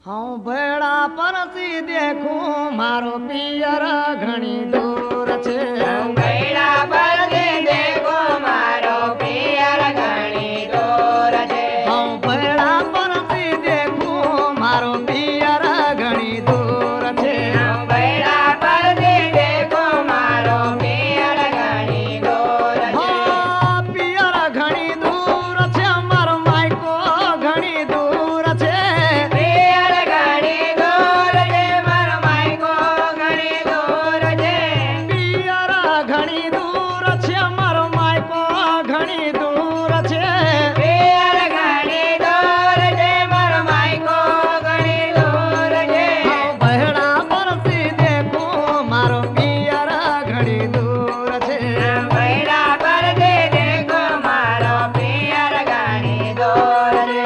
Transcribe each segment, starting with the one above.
हूँ बेड़ा परसी देखूं मारो पियर घणी दूर छे। बेड़ा परसी देखो मारो पियर घणी दूर छे। हूँ बेड़ा परसी देखूं मारो पियर घणी दूर छे। बेड़ा परसी देखो मारो पियर घणी दूर छे। हाँ, पियर घणी दूर छे मारो मायको घणी दूर छे। पियर घणी दूर छे मारो मायको घणी दूर छे। पियर घणी दूर छे मारो मायको घणी दूर छे। पियर घणी दूर छे मारो मायको घणी दूर छे। हाँ, बहेड़ा परसी देखूं मारो पियर घणी दूर छे। बेड़ा परसी देखो मारो पियर घणी दूर छे।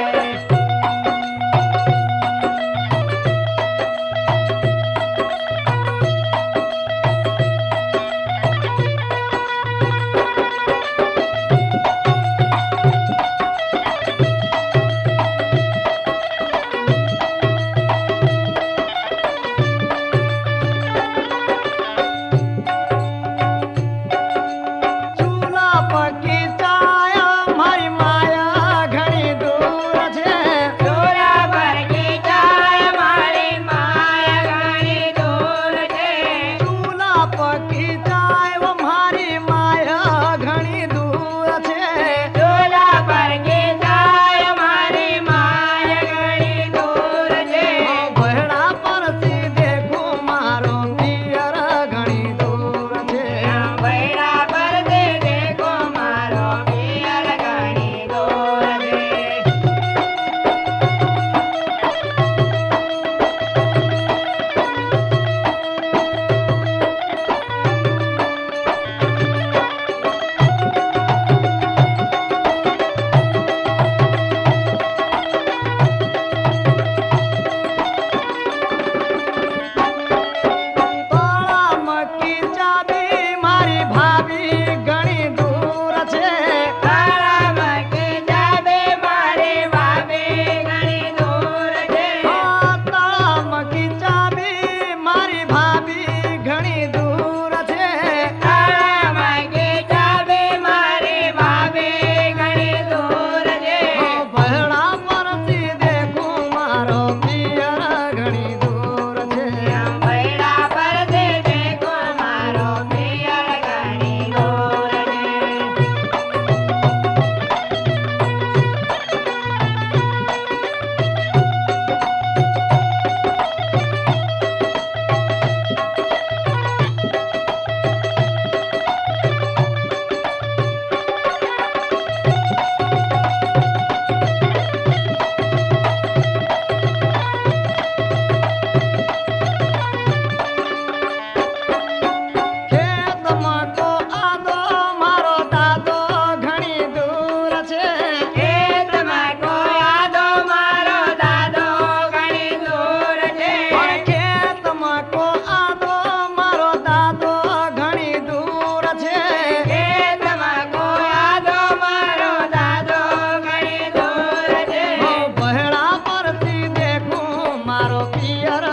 चूल्हा पकी चाया मारी माया घणी दूर छे। चूल्हा पर की चाय मारी माया घणी दूर छे। चूल्हा पकी चाय वो मारी माया घणी दूर छे। चूल्हा पर की चाय मारी माया घणी दूर छे। बहेड़ा परसी देखूं मारो पियर घणी दूर छे। बेड़ा परसी देखो मारो पियर घणी दूर छे। ताळा मकी चाबी मारी भाभी घणी दूर छे। तारा मकी जाबे मारी भाभी घणी दूर छे। हाँ, ताळा मकी चाबी मारी भाभी घणी दूर छे। तारा मकी जाबे मारी भाभी घणी दूर छे। हाँ, बहेड़ा परसी देखूं मारो पियर घणी दूर छे। बेड़ा परसी देखो मारो पियर घणी दूर छे। खेत मको आदो मारो दादो घणी दूर छे। खेत में कोई आदो मारो दादो घणी दूर छे। और खेत मको आदो मारो दादो घणी दूर छे। खेत में कोई आदो मारो दादो घणी दूर छे। हाँ, बहेड़ा परसी देखूं मारो पियर